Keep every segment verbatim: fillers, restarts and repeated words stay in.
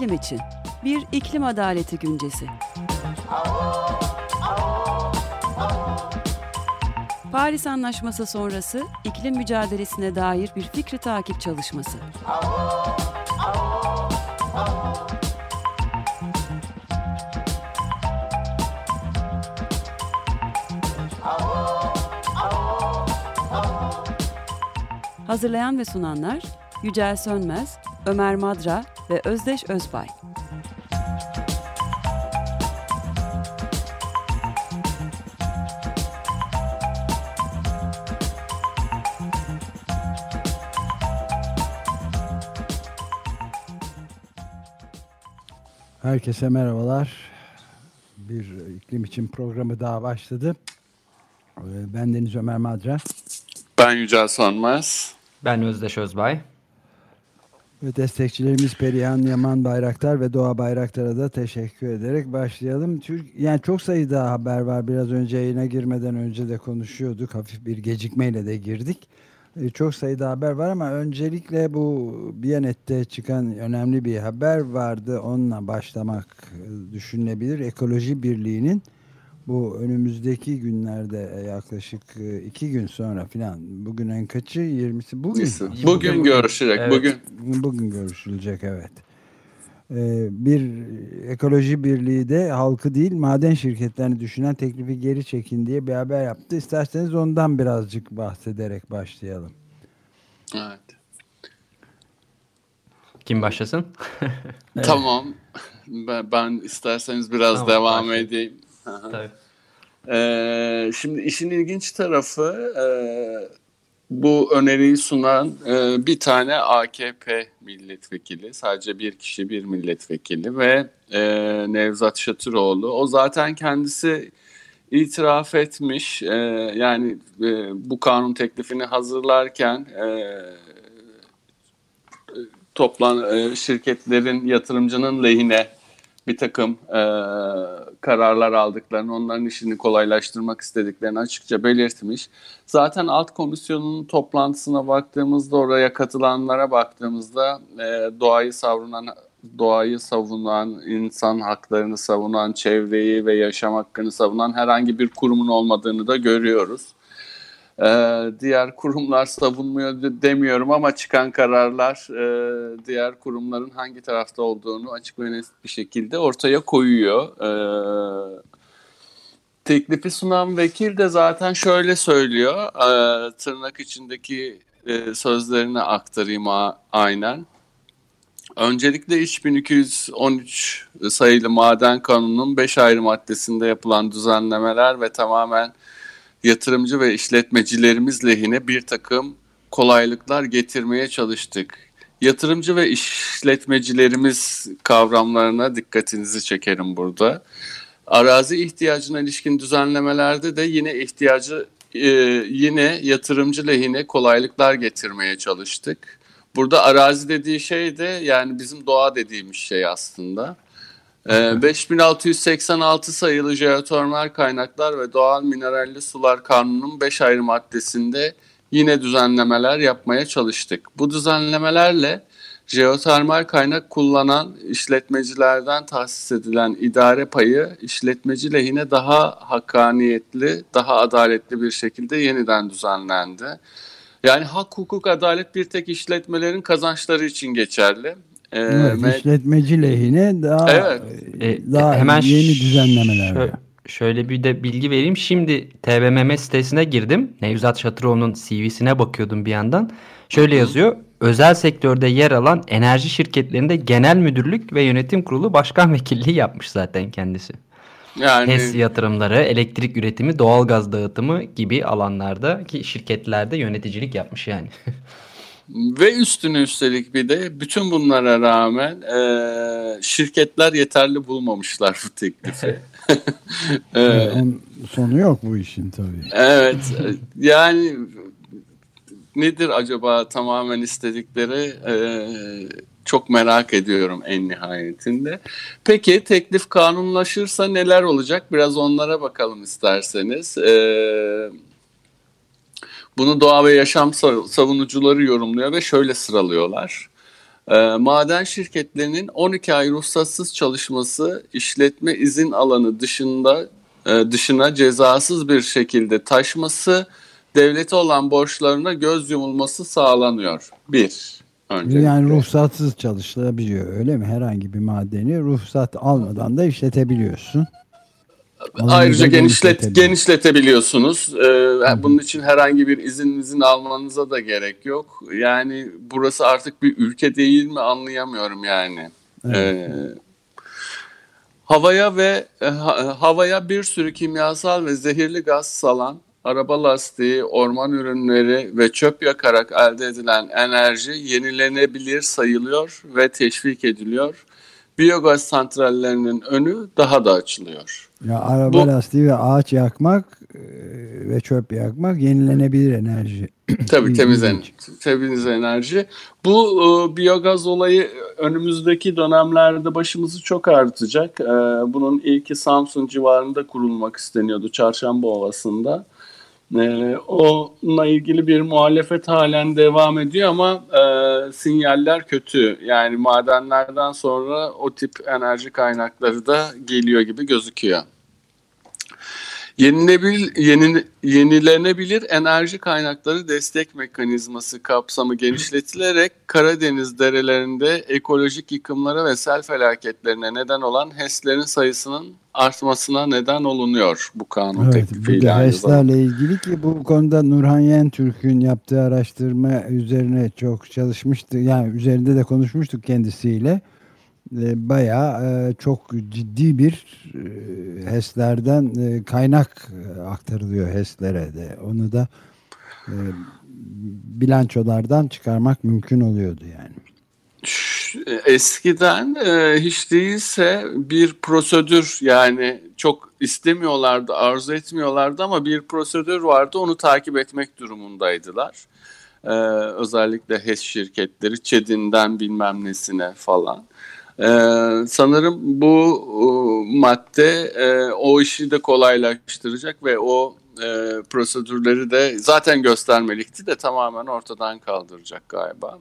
iklim için bir iklim adaleti güncesi. Paris Anlaşması sonrası iklim mücadelesine dair bir fikri takip çalışması. Hazırlayan ve sunanlar Yücel Sönmez, Ömer Madra ve Özdeş Özbay. Herkese merhabalar. Bir iklim için programı daha başladı. Ben Deniz Ömer Madra. Ben Yücel Sönmez. Ben Özdeş Özbay. Ve destekçilerimiz Perihan Yaman Bayraktar ve Doğa Bayraktar'a da teşekkür ederek başlayalım. Türk, yani çok sayıda haber var. Biraz önce yayına girmeden önce de konuşuyorduk. Hafif bir gecikmeyle de girdik. Çok sayıda haber var ama öncelikle bu Biyanet'te çıkan önemli bir haber vardı. Onunla başlamak düşünülebilir. Ekoloji Birliği'nin bu önümüzdeki günlerde yaklaşık iki gün sonra filan, bugün en kaçı? yirmisi bugün. Bugün, bugün görüşecek. Evet. Bugün. Bugün görüşülecek, evet. Bir Ekoloji Birliği de halkı değil maden şirketlerini düşünen teklifi geri çekin diye bir haber yaptı. İsterseniz ondan birazcık bahsederek başlayalım. Evet. Kim başlasın? Evet. Tamam. Ben, ben isterseniz biraz tamam, devam başlayayım. edeyim. Tabii. Ee, şimdi işin ilginç tarafı e, bu öneriyi sunan e, bir tane A K P milletvekili, sadece bir kişi bir milletvekili ve e, Nevzat Şatıroğlu. O zaten kendisi itiraf etmiş, e, yani e, bu kanun teklifini hazırlarken e, toplan e, şirketlerin yatırımcının lehine bir takım e, kararlar aldıklarını, onların işini kolaylaştırmak istediklerini açıkça belirtmiş. Zaten alt komisyonun toplantısına baktığımızda, oraya katılanlara baktığımızda e, doğayı savunan, doğayı savunan, insan haklarını savunan, çevreyi ve yaşam hakkını savunan herhangi bir kurumun olmadığını da görüyoruz. Ee, diğer kurumlar savunmuyor demiyorum ama çıkan kararlar e, diğer kurumların hangi tarafta olduğunu açık ve net bir şekilde ortaya koyuyor. Ee, teklifi sunan vekil de zaten şöyle söylüyor, e, tırnak içindeki e, sözlerini aktarayım a- aynen. Öncelikle üç bin iki yüz on üç sayılı Maden Kanunu'nun beş ayrı maddesinde yapılan düzenlemeler ve tamamen yatırımcı ve işletmecilerimiz lehine bir takım kolaylıklar getirmeye çalıştık. Yatırımcı ve işletmecilerimiz kavramlarına dikkatinizi çekerim burada. Arazi ihtiyacına ilişkin düzenlemelerde de yine ihtiyacı e, yine yatırımcı lehine kolaylıklar getirmeye çalıştık. Burada arazi dediği şey de yani bizim doğa dediğimiz şey aslında. beş bin altı yüz seksen altı sayılı Jeotermal Kaynaklar ve Doğal Mineralli Sular Kanunu'nun beş ayrı maddesinde yine düzenlemeler yapmaya çalıştık. Bu düzenlemelerle jeotermal kaynak kullanan işletmecilerden tahsis edilen idare payı işletmeci lehine daha hakkaniyetli, daha adaletli bir şekilde yeniden düzenlendi. Yani hak, hukuk, adalet bir tek işletmelerin kazançları için geçerli. Evet, ee, işletmeci lehine daha, evet. daha e, hemen yeni düzenlemeler. Şöyle, şöyle bir de bilgi vereyim. Şimdi T B M M sitesine girdim. Nevzat Şatıroğlu'nun C V'sine bakıyordum bir yandan. Şöyle Hı-hı. yazıyor. Özel sektörde yer alan enerji şirketlerinde genel müdürlük ve yönetim kurulu başkan vekilliği yapmış zaten kendisi. Yani H E S yatırımları, elektrik üretimi, doğalgaz dağıtımı gibi alanlarda ki şirketlerde yöneticilik yapmış yani. Ve üstüne üstelik bir de bütün bunlara rağmen e, şirketler yeterli bulmamışlar bu teklifi. evet, sonu yok bu işin tabii. Evet, yani nedir acaba tamamen istedikleri, e, çok merak ediyorum en nihayetinde. Peki teklif kanunlaşırsa neler olacak? Biraz onlara bakalım isterseniz. Evet. Bunu doğa ve yaşam savunucuları yorumluyor ve şöyle sıralıyorlar. E, maden şirketlerinin on iki ay ruhsatsız çalışması, işletme izin alanı dışında e, dışına cezasız bir şekilde taşması, devlete olan borçlarına göz yumulması sağlanıyor. Bir, öncelikle. Yani ruhsatsız çalışılabiliyor, öyle mi? Herhangi bir madeni ruhsat almadan da işletebiliyorsun. Ayrıca genişlet, genişletebiliyorsunuz. Ee, bunun için herhangi bir izin izin almanıza da gerek yok. Yani burası artık bir ülke değil mi anlayamıyorum yani. Evet. Ee, havaya ve ha, havaya bir sürü kimyasal ve zehirli gaz salan, araba lastiği, orman ürünleri ve çöp yakarak elde edilen enerji yenilenebilir sayılıyor ve teşvik ediliyor. Biyogaz santrallerinin önü daha da açılıyor. Ya araba Bu, lastiği ve ağaç yakmak e, ve çöp yakmak yenilenebilir enerji. Tabii temiz, en, temiz enerji. Bu e, biyogaz olayı önümüzdeki dönemlerde başımızı çok artacak. E, bunun ilki Samsun civarında kurulmak isteniyordu, Çarşamba Ovası'nda. E, onunla ilgili bir muhalefet halen devam ediyor ama e, sinyaller kötü. Yani madenlerden sonra o tip enerji kaynakları da geliyor gibi gözüküyor. Yenilebilir, yeni, yenilenebilir enerji kaynakları destek mekanizması kapsamı genişletilerek Karadeniz derelerinde ekolojik yıkımlara ve sel felaketlerine neden olan HES'lerin sayısının artmasına neden olunuyor bu kanun evet, teklifiyle. Bu HES'lerle ilgili ki bu konuda Nurhan Yentürk'ün yaptığı araştırma üzerine çok çalışmıştı. Yani üzerinde de konuşmuştuk kendisiyle. Bayağı çok ciddi bir HES'lerden kaynak aktarılıyor HES'lere de. Onu da bilançolardan çıkarmak mümkün oluyordu yani. Eskiden hiç değilse bir prosedür, yani çok istemiyorlardı, arzu etmiyorlardı ama bir prosedür vardı, onu takip etmek durumundaydılar. Özellikle HES şirketleri, ÇED'inden bilmem nesine falan. Ee, sanırım bu e, madde e, o işi de kolaylaştıracak ve o e, prosedürleri de zaten göstermelikti de tamamen ortadan kaldıracak galiba.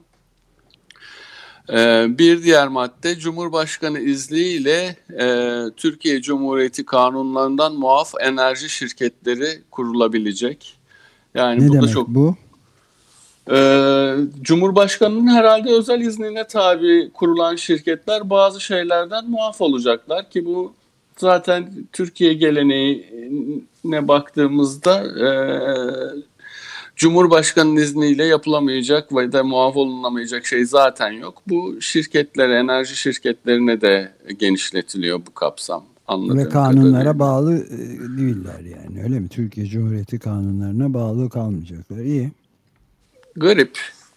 Ee, bir diğer madde, Cumhurbaşkanı izniyle e, Türkiye Cumhuriyeti kanunlarından muaf enerji şirketleri kurulabilecek. Yani ne bu demek da çok bu? Ee, Cumhurbaşkanının herhalde özel iznine tabi kurulan şirketler bazı şeylerden muaf olacaklar ki bu zaten Türkiye geleneğine baktığımızda e, Cumhurbaşkanının izniyle yapılamayacak ve de muaf olunamayacak şey zaten yok. Bu şirketlere, enerji şirketlerine de genişletiliyor bu kapsam. Ve kanunlara kadarıyla bağlı değiller yani, öyle mi? Türkiye Cumhuriyeti kanunlarına bağlı kalmayacaklar. İyi. Garip.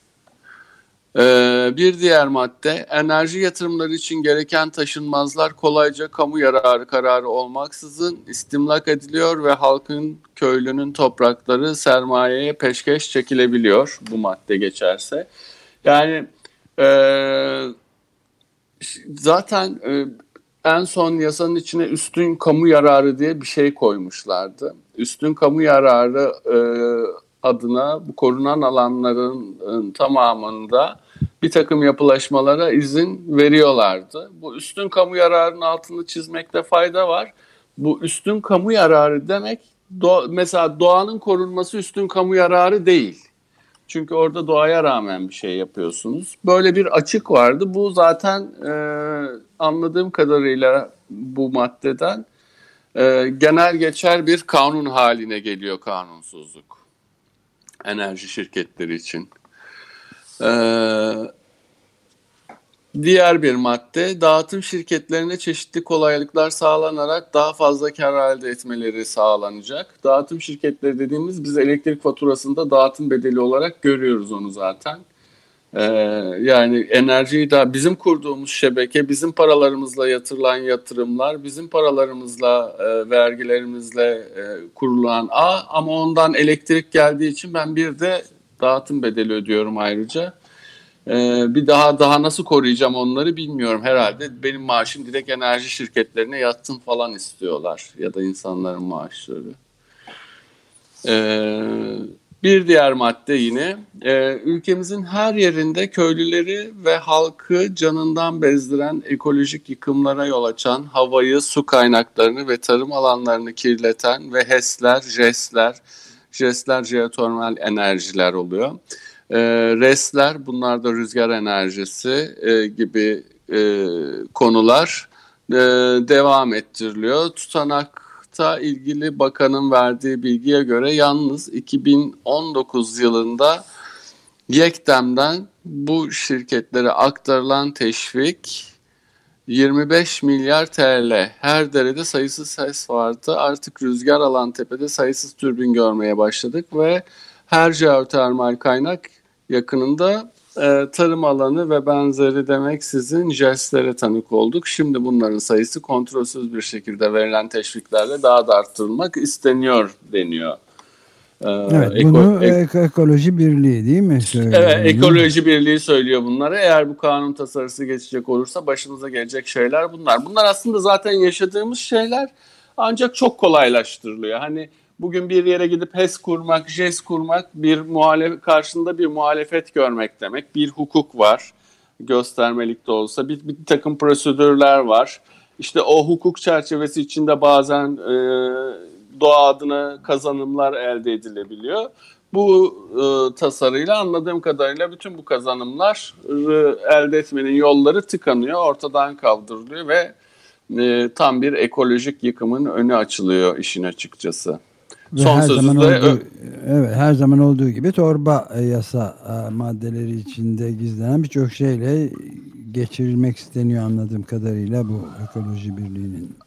Ee, bir diğer madde, enerji yatırımları için gereken taşınmazlar kolayca kamu yararı kararı olmaksızın istimlak ediliyor ve halkın, köylünün toprakları sermayeye peşkeş çekilebiliyor bu madde geçerse. Yani e, zaten e, en son yasanın içine üstün kamu yararı diye bir şey koymuşlardı. Üstün kamu yararı e, adına bu korunan alanların tamamında bir takım yapılaşmalara izin veriyorlardı. Bu üstün kamu yararının altını çizmekte fayda var. Bu üstün kamu yararı demek, doğa, mesela doğanın korunması üstün kamu yararı değil. Çünkü orada doğaya rağmen bir şey yapıyorsunuz. Böyle bir açık vardı. Bu zaten e, anladığım kadarıyla bu maddeden e, genel geçer bir kanun haline geliyor kanunsuzluk enerji şirketleri için. Ee, diğer bir madde, dağıtım şirketlerine çeşitli kolaylıklar sağlanarak daha fazla kar elde etmeleri sağlanacak. Dağıtım şirketleri dediğimiz, biz elektrik faturasında dağıtım bedeli olarak görüyoruz onu zaten. Ee, yani enerjiyi da bizim kurduğumuz şebeke, bizim paralarımızla yatırılan yatırımlar, bizim paralarımızla, e, vergilerimizle e, kurulan A, ama ondan elektrik geldiği için ben bir de dağıtım bedeli ödüyorum ayrıca. Ee, bir daha daha nasıl koruyacağım onları bilmiyorum. Herhalde benim maaşım direkt enerji şirketlerine yatsın falan istiyorlar ya da insanların maaşları. Ee, Bir diğer madde yine e, ülkemizin her yerinde köylüleri ve halkı canından bezdiren ekolojik yıkımlara yol açan, havayı, su kaynaklarını ve tarım alanlarını kirleten ve HES'ler, JES'ler, JES'ler jeotermal enerjiler oluyor. E, RES'ler, bunlar da rüzgar enerjisi e, gibi e, konular e, devam ettiriliyor. Tutanakta ilgili bakanın verdiği bilgiye göre yalnız iki bin on dokuz yılında YEKDEM'den bu şirketlere aktarılan teşvik yirmi beş milyar T L. Her derede sayısız HES vardı. Artık rüzgar alan tepede sayısız türbin görmeye başladık ve her jeotermal kaynak yakınında e, tarım alanı ve benzeri demeksizin JES'lere tanık olduk. Şimdi bunların sayısı kontrolsüz bir şekilde verilen teşviklerle daha da arttırılmak isteniyor deniyor. Ee, Evet, eko, bunu ek, Ekoloji Birliği değil mi söylüyor? Evet, Ekoloji Birliği söylüyor bunları. Eğer bu kanun tasarısı geçecek olursa başımıza gelecek şeyler bunlar. Bunlar aslında zaten yaşadığımız şeyler, ancak çok kolaylaştırılıyor. Hani bugün bir yere gidip HES kurmak, JES kurmak bir muhalef karşında bir muhalefet görmek demek. Bir hukuk var, göstermelik de olsa bir, bir takım prosedürler var. İşte o hukuk çerçevesi içinde bazen e, doğa adına kazanımlar elde edilebiliyor. Bu e, tasarıyla anladığım kadarıyla bütün bu kazanımlar e, elde etmenin yolları tıkanıyor, ortadan kaldırılıyor ve e, tam bir ekolojik yıkımın önü açılıyor işin açıkçası. Ve Son her sözü zaman de olduğu, evet, her zaman olduğu gibi torba yasa maddeleri içinde gizlenen birçok şeyle geçirilmek isteniyor anladığım kadarıyla bu Ekoloji Birliği'nin.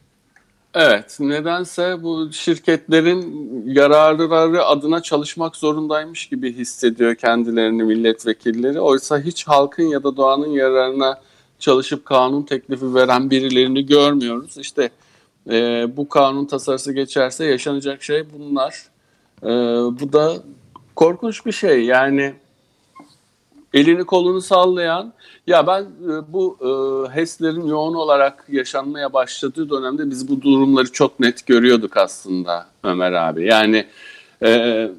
Evet, nedense bu şirketlerin yararları adına çalışmak zorundaymış gibi hissediyor kendilerini milletvekilleri. Oysa hiç halkın ya da doğanın yararına çalışıp kanun teklifi veren birilerini görmüyoruz. İşte e, bu kanun tasarısı geçerse yaşanacak şey bunlar. E, bu da korkunç bir şey. Yani elini kolunu sallayan, ya ben e, bu e, HES'lerin yoğun olarak yaşanmaya başladığı dönemde biz bu durumları çok net görüyorduk aslında Ömer abi. Yani e,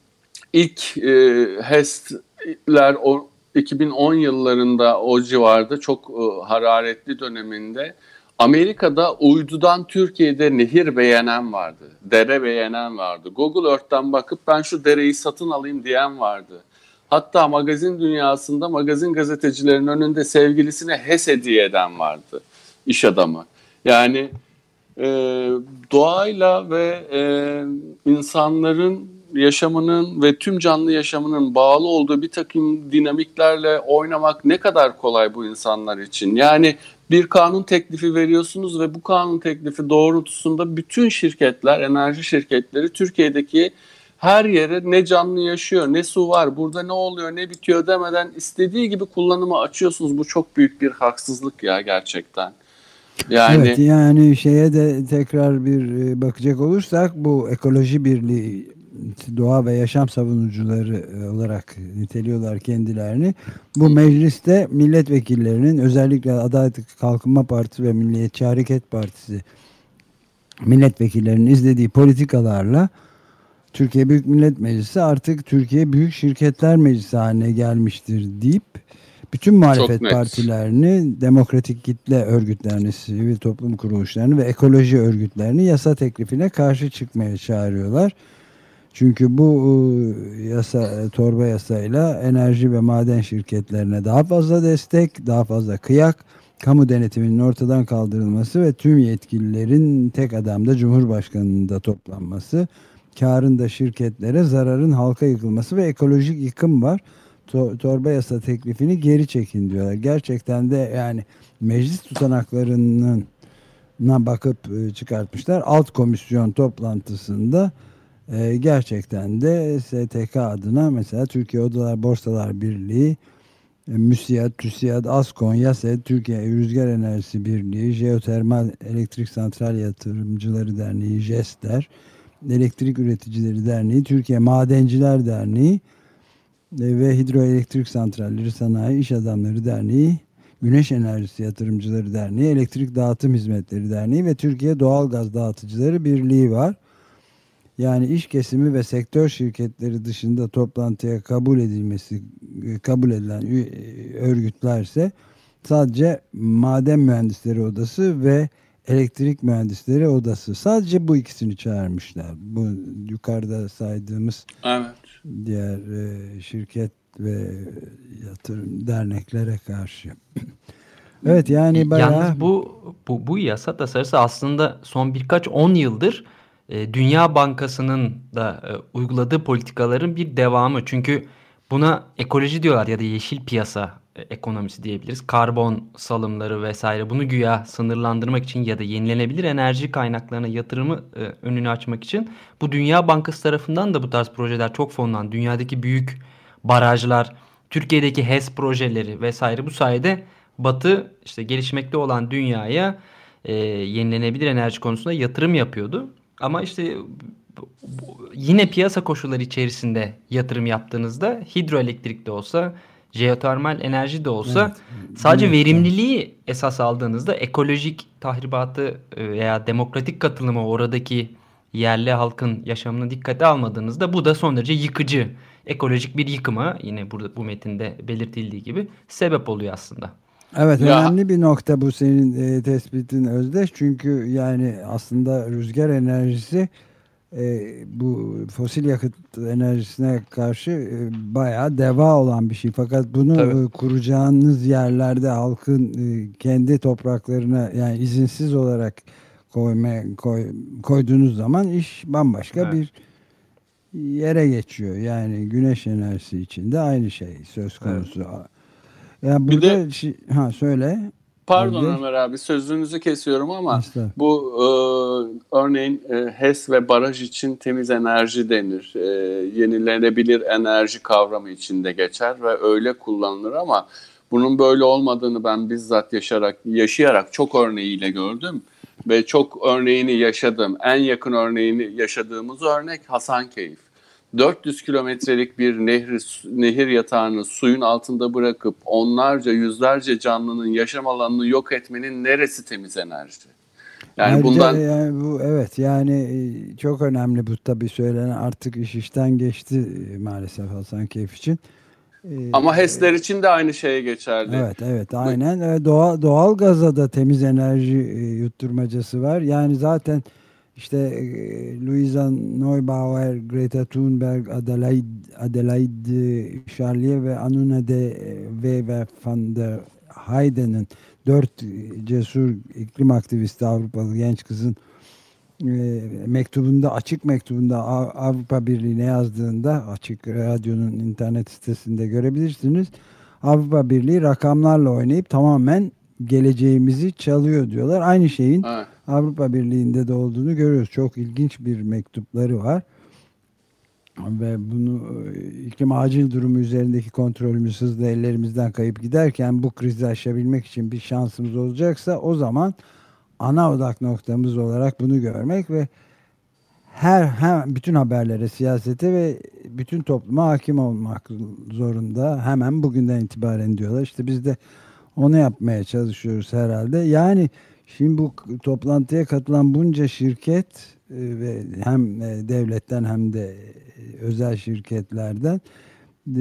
ilk e, HES'ler o iki bin on yıllarında o civarda çok e, hararetli döneminde Amerika'da uydudan Türkiye'de nehir beğenen vardı, dere beğenen vardı. Google Earth'ten bakıp ben şu dereyi satın alayım diyen vardı. Hatta magazin dünyasında magazin gazetecilerin önünde sevgilisine HES hediye eden vardı, iş adamı. Yani e, doğayla ve e, insanların yaşamının ve tüm canlı yaşamının bağlı olduğu bir takım dinamiklerle oynamak ne kadar kolay bu insanlar için. Yani bir kanun teklifi veriyorsunuz ve bu kanun teklifi doğrultusunda bütün şirketler, enerji şirketleri Türkiye'deki her yere ne canlı yaşıyor, ne su var, burada ne oluyor, ne bitiyor demeden istediği gibi kullanıma açıyorsunuz. Bu çok büyük bir haksızlık ya gerçekten. Yani evet, yani şeye de tekrar bir bakacak olursak bu Ekoloji Birliği doğa ve yaşam savunucuları olarak niteliyorlar kendilerini. Bu mecliste milletvekillerinin, özellikle Adalet Kalkınma Partisi ve Milliyetçi Hareket Partisi milletvekillerinin izlediği politikalarla Türkiye Büyük Millet Meclisi artık Türkiye Büyük Şirketler Meclisi haline gelmiştir deyip bütün muhalefet partilerini, demokratik kitle örgütlerini, sivil toplum kuruluşlarını ve ekoloji örgütlerini yasa teklifine karşı çıkmaya çağırıyorlar. Çünkü bu yasa, torba yasayla enerji ve maden şirketlerine daha fazla destek, daha fazla kıyak, kamu denetiminin ortadan kaldırılması ve tüm yetkililerin tek adamda Cumhurbaşkanı'nın da toplanması, karın da şirketlere, zararın halka yıkılması ve ekolojik yıkım var. To- torba yasa teklifini geri çekin diyorlar. Gerçekten de yani meclis tutanaklarının bakıp çıkartmışlar. Alt komisyon toplantısında e, gerçekten de S T K adına mesela Türkiye Odalar Borsalar Birliği, e, MÜSİAD, TÜSİAD, ASKON, YASED, Türkiye Rüzgar Enerjisi Birliği, Jeotermal Elektrik Santral Yatırımcıları Derneği, JES'ler, Elektrik Üreticileri Derneği, Türkiye Madenciler Derneği ve Hidroelektrik Santralleri Sanayi İş Adamları Derneği, Güneş Enerjisi Yatırımcıları Derneği, Elektrik Dağıtım Hizmetleri Derneği ve Türkiye Doğalgaz Dağıtıcıları Birliği var. Yani iş kesimi ve sektör şirketleri dışında toplantıya kabul edilmesi kabul edilen örgütlerse sadece Maden Mühendisleri Odası ve Elektrik Mühendisleri Odası. Sadece bu ikisini çağırmışlar. Bu yukarıda saydığımız Evet. diğer e, şirket ve yatırım derneklere karşı. Evet, yani bayağı... Yalnız bu, bu, bu yasa tasarısı aslında son birkaç on yıldır e, Dünya Bankası'nın da e, uyguladığı politikaların bir devamı. Çünkü buna ekoloji diyorlar ya da yeşil piyasa e, ekonomisi diyebiliriz. Karbon salımları vesaire, bunu güya sınırlandırmak için ya da yenilenebilir enerji kaynaklarına yatırımı e, önünü açmak için bu Dünya Bankası tarafından da bu tarz projeler çok fonlanan. Dünyadaki büyük barajlar, Türkiye'deki HES projeleri vesaire, bu sayede Batı işte gelişmekte olan dünyaya e, yenilenebilir enerji konusunda yatırım yapıyordu. Ama işte bu, bu, yine piyasa koşulları içerisinde yatırım yaptığınızda, hidroelektrik de olsa, jeotermal enerji de olsa, Evet, sadece evet, verimliliği esas aldığınızda, ekolojik tahribatı e, veya demokratik katılımı, oradaki yerli halkın yaşamını dikkate almadığınızda, bu da son derece yıkıcı, ekolojik bir yıkıma, yine burada bu metinde belirtildiği gibi, sebep oluyor aslında. Evet, Ya, önemli bir nokta bu senin e, tespitin Özdeş. Çünkü yani aslında rüzgar enerjisi e, bu fosil yakıt enerjisine karşı e, bayağı deva olan bir şey. Fakat bunu tabii. e, kuracağınız yerlerde halkın e, kendi topraklarına yani izinsiz olarak koyma, koy, koyduğunuz zaman iş bambaşka Evet. bir yere geçiyor. Yani güneş enerjisi için de aynı şey söz konusu. Yani Bir burada de şi- ha söyle. pardon Özdeş. Ömer abi, sözünüzü kesiyorum ama Estağfurullah. bu e, örneğin e, HES ve baraj için temiz enerji denir. E, yenilenebilir enerji kavramı içinde geçer ve öyle kullanılır ama bunun böyle olmadığını ben bizzat yaşayarak, yaşayarak çok örneğiyle gördüm ve çok örneğini yaşadım. En yakın örneğini yaşadığımız örnek Hasankeyf. dört yüz kilometrelik bir nehri, nehir yatağını suyun altında bırakıp onlarca, yüzlerce canlının yaşam alanını yok etmenin neresi temiz enerji? Yani Ayrıca bundan yani bu evet yani e, çok önemli bu tabii söylenen, artık iş işten geçti e, maalesef Hasankeyf için. E, ama HES'ler için de aynı şeye geçerli. Evet, evet, aynen. E, Doğal, doğal gaza da temiz enerji e, yutturmacası var. Yani zaten işte e, Luisa Neubauer, Greta Thunberg, Adelaide, Adelaide Charlier ve Anuna de ve van der Heyden'in dört e, cesur iklim aktivisti Avrupalı genç kızın e, mektubunda, açık mektubunda Av- Avrupa Birliği'ne yazdığında, Açık Radyo'nun internet sitesinde görebilirsiniz. Avrupa Birliği rakamlarla oynayıp tamamen geleceğimizi çalıyor diyorlar. Aynı şeyin Evet. Avrupa Birliği'nde de olduğunu görüyoruz. Çok ilginç bir mektupları var. Ve bunu e, iklim acil durumu üzerindeki kontrolümüz hızla ellerimizden kayıp giderken bu krizi aşabilmek için bir şansımız olacaksa, o zaman ana odak noktamız olarak bunu görmek ve her hem bütün haberlere, siyasete ve bütün topluma hakim olmak zorunda. Hemen bugünden itibaren diyorlar. İşte biz de onu yapmaya çalışıyoruz herhalde. Yani şimdi bu k- toplantıya katılan bunca şirket e, ve hem e, devletten hem de e, özel şirketlerden e,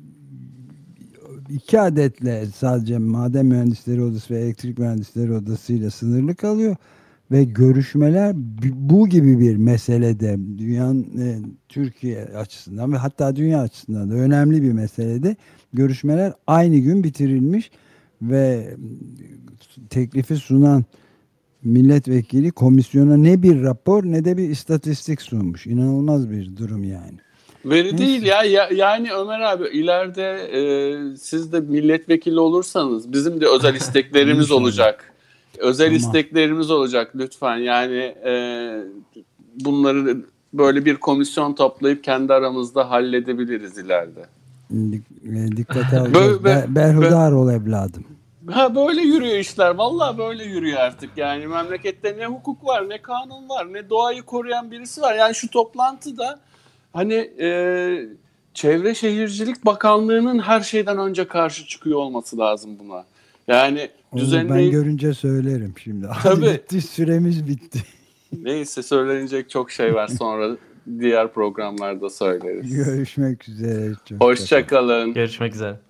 iki adetle sadece Maden Mühendisleri Odası ve Elektrik Mühendisleri Odası ile sınırlı kalıyor. Ve görüşmeler b- bu gibi bir meselede, dünyanın e, Türkiye açısından ve hatta dünya açısından da önemli bir meselede görüşmeler aynı gün bitirilmiş ve teklifi sunan milletvekili komisyona ne bir rapor ne de bir istatistik sunmuş. İnanılmaz bir durum yani. Veri Neyse. değil ya. Ya- yani Ömer abi, ileride e, siz de milletvekili olursanız bizim de özel isteklerimiz İnşallah. olacak. Özel Tamam. isteklerimiz olacak lütfen. Yani e, bunları böyle bir komisyon toplayıp kendi aramızda halledebiliriz ileride. Dik- e, Dikkate alacağız. Böyle- Be- Berhudar ol evladım. Ha, böyle yürüyor işler. Vallahi böyle yürüyor artık. Yani memlekette ne hukuk var, ne kanun var, ne doğayı koruyan birisi var. Yani şu toplantıda hani e, Çevre Şehircilik Bakanlığı'nın her şeyden önce karşı çıkıyor olması lazım buna. Yani Onu ben düzenleyici... görünce söylerim şimdi. Hadi Tabii. bitti, süremiz bitti. Neyse, söylenecek çok şey var, sonra diğer programlarda söyleriz. Görüşmek üzere. Hoşça kalın. Görüşmek üzere.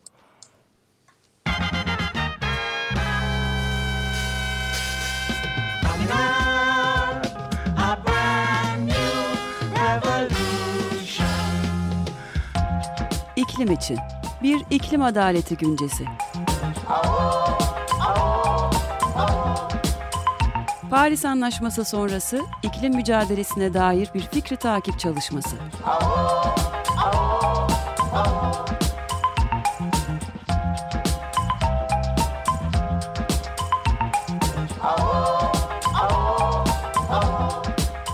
İklim için bir iklim adaleti güncesi. Paris Anlaşması sonrası iklim mücadelesine dair bir fikri takip çalışması.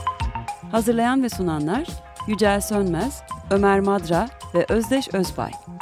Hazırlayan ve sunanlar Yücel Sönmez, Ömer Madra ve Özdeş Özbay.